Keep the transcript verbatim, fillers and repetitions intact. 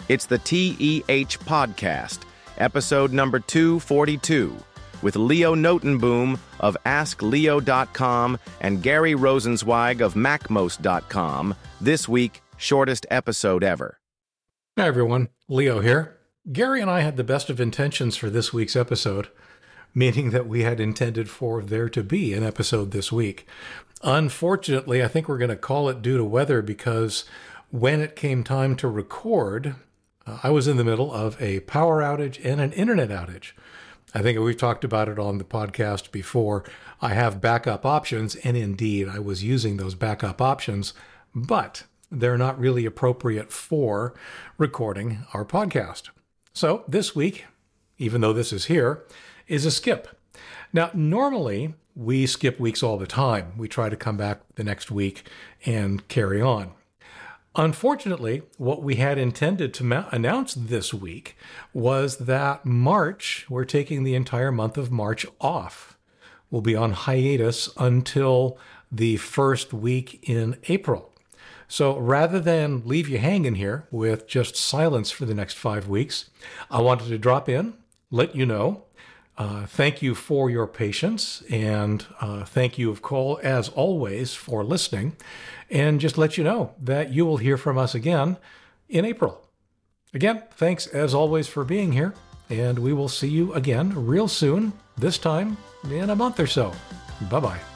It's the T E H Podcast, episode number two forty-two, with Leo Notenboom of Ask Leo dot com and Gary Rosenzweig of Macmost dot com. This week, shortest episode ever. Hi, everyone. Leo here. Gary and I had the best of intentions for this week's episode, meaning that we had intended for there to be an episode this week. Unfortunately, I think we're going to call it due to weather because when it came time to record, uh, I was in the middle of a power outage and an internet outage. I think we've talked about it on the podcast before. I have backup options, and indeed, I was using those backup options, but they're not really appropriate for recording our podcast. So this week, even though this is here, is a skip. Now, normally, we skip weeks all the time. We try to come back the next week and carry on. Unfortunately, what we had intended to ma- announce this week was that March, we're taking the entire month of March off. We'll be on hiatus until the first week in April. So rather than leave you hanging here with just silence for the next five weeks, I wanted to drop in, let you know. Uh, thank you for your patience, and uh, thank you, of course, as always, for listening, and just let you know that you will hear from us again in April. Again, thanks as always for being here, and we will see you again real soon, this time in a month or so. Bye-bye.